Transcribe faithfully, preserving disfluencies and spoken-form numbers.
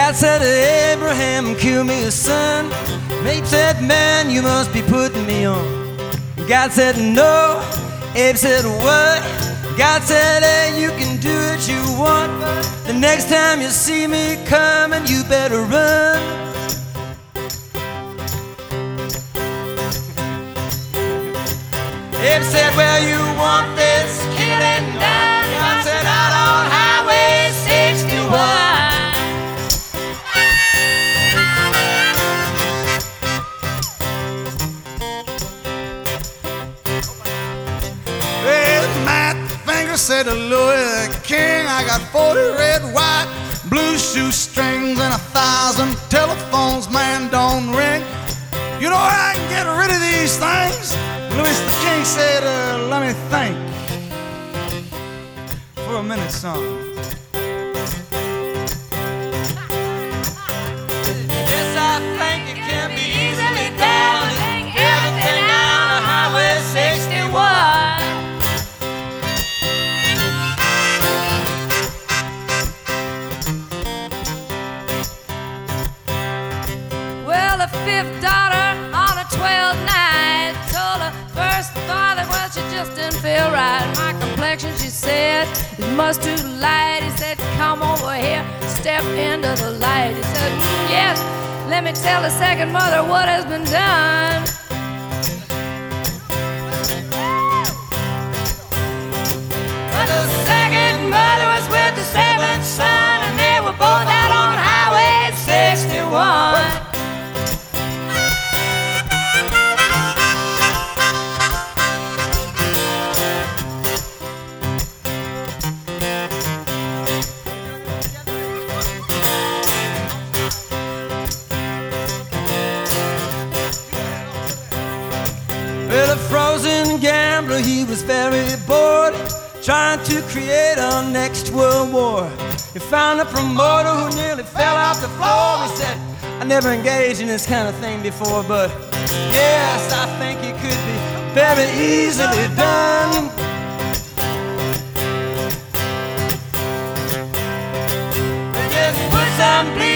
God said to Abraham, kill me a son. Abe said, man, you must be putting me on. God said, no. Abe said, what? God said, hey, you can do what you want, but the next time you see me coming, you better run. Abe said, well, you want this killing done? God said, out on Highway sixty-one. Said to Louis the King, I got forty red, white, blue shoestrings and a thousand telephones, man, don't ring. You know where I can get rid of these things? Louis the King said, uh, let me think for a minute, son. Yes, I think it can be easily done. Everything down on Highway sixty-one. The fifth daughter on a twelfth night told her first father, well, she just didn't feel right. My complexion, she said, is much too light. He said, come over here, step into the light. He said, mm, yes, let me tell the second mother what has been done. But the second mother was with the seventh son, and they were both out on Highway sixty-one. Well, a frozen gambler, he was very bored, trying to create our next world war. He found a promoter who nearly fell off the floor. He said, I never engaged in this kind of thing before, but yes, I think it could be very easily done. Just put some bleach